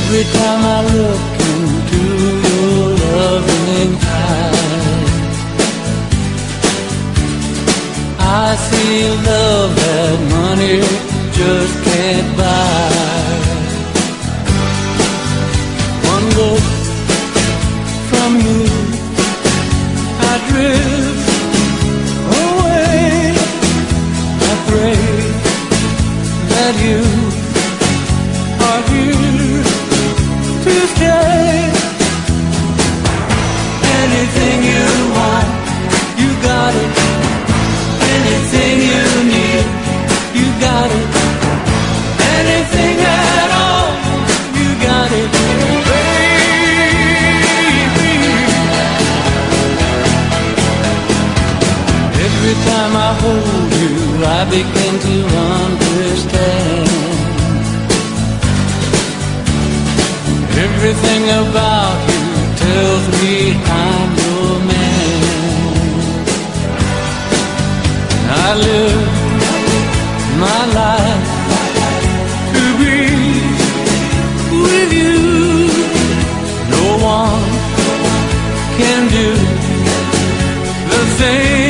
Every time I look into your loving eyes, I see love that money just can't buy. One look from you, I drift away. I pray that you are here to stay. Anything you want, you got it. Anything you need, you got it. Anything at all, you got it, baby. Every time I hold you, I begin to understand. Everything about you tells me I'm your man. I live my life to be with you. No one can do the thing